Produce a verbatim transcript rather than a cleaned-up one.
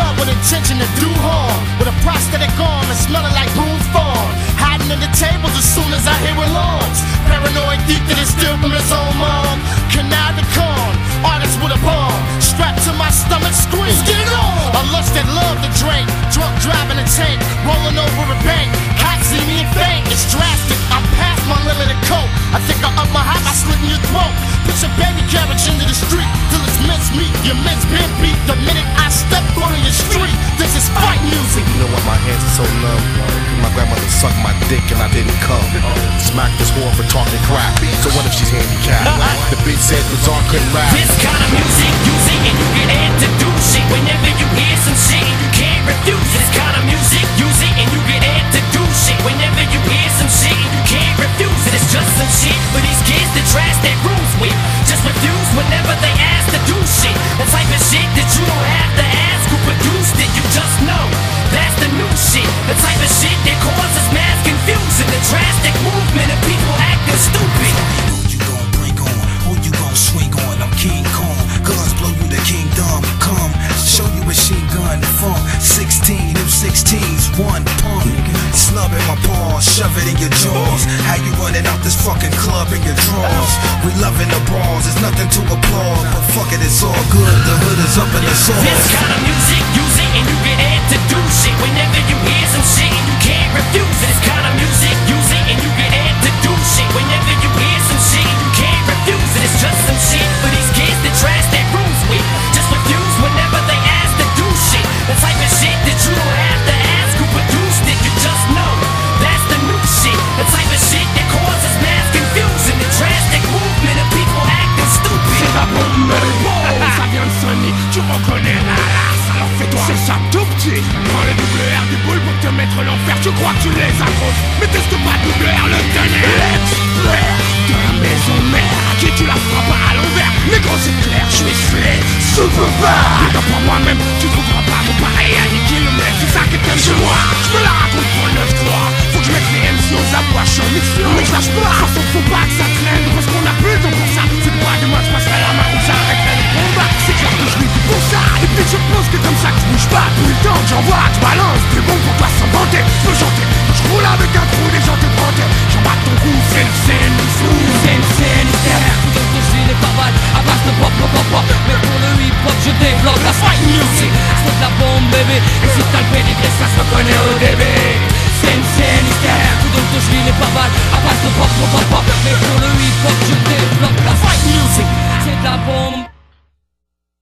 out with intention to do harm, with a prosthetic arm and smelling like Boone's Farm. Hiding in the tables as soon as I hear alarms. Paranoid deep that it's still from his own mom. Canal the con, artist with a bomb. Strapped to my stomach, scream, get it on. A lust that love to drink, drunk driving a tank, rolling over a bank. Hot see me and faint, it's drastic. I'm past my limit of coke. I think I up my high, I slit in your throat. Put your baby carriage into the street till it's mincemeat. Your mince been beat the minute I step on your street. This is fight music. You know why my hands are so numb? My grandmother sucked my dick and I didn't come. Smack this whore for talking crap. So what if she's handicapped? The bitch said Bizarre couldn't rap. This kind of music, use it and you get introduced it. Whenever you hear some shit, you can't refuse this kind of music. Use it and you get introduced it. Whenever you hear some shit, you can't refuse it. It's just some shit for these kids to trash their rooms with. Just refuse whenever they ask to do shit. The type of shit that you don't have to ask who produced it. You just know that's the new shit. The type of shit that causes mass confusion. The drastic movement of people acting stupid. Who you gon' bring on? Who you gon' swing on? I'm King Kong. Guns blow you to kingdom. Come, show you machine gun funk. Sixteen, them sixteens, one pump. Snub in my paws, shove it in your jaws. How you running out this fucking club in your drawers? We loving the brawls, there's nothing to applaud. But fuck it, it's all good. The hood is up in the sauce. This kind of music, use it and you get introduced it. Whenever you hear some shit, you can't refuse it. This kind of music, use it and you get introduced it. Whenever you hear some shit, you can't refuse it. It's just some shit for these kids that trash their rooms with. Just refuse whenever they ask to do shit. The type of shit that you don't have to ask who produced it. You just know that's the new shit. The type of shit that causes mass confusion. The drastic movement of people acting stupid. C'est la bombe, oh, ça vient de sonner. Tu reconnais la race, alors fais-toi. C'est ça tout petit. Prends le double R du boule pour te mettre l'enfer. Tu crois que tu les accroches, mais teste pas double R le tonnerre. L'expert de la maison mère, à qui tu la frappes à l'envers. Négro c'est clair, je suis slay, super bas. Et pas moi-même, tu trouveras pas mon pareil à niquer le mec. C'est ça que t'aimes chez moi. Je me la raconte pour le neuf trois. Faut que je mette les M C aux abois, je suis un mix-flow. Mais je lâche pas, faut, faut pas que ça traîne. Parce qu'on a plus de temps pour ça. C'est pas demain je passerai la main ou j'arrêterai le combat. C'est clair que je l'ai dit pour ça. Et puis je pense que comme ça que je bouge pas. Tout le temps que j'envoie, tu balances. C'est bon pour toi sans vanter. Je peux chanter, je roule avec un trou, des gens te vantent. J'en bats ton cou, c'est le scène, c'est le scène. Tout dans ton style est pas mal, à base de pop, pop, pop, pop. Mais pour le hip-hop je développe la fight music. C'est de la bombe bébé, et si t'as le pédigré ça se reconnaît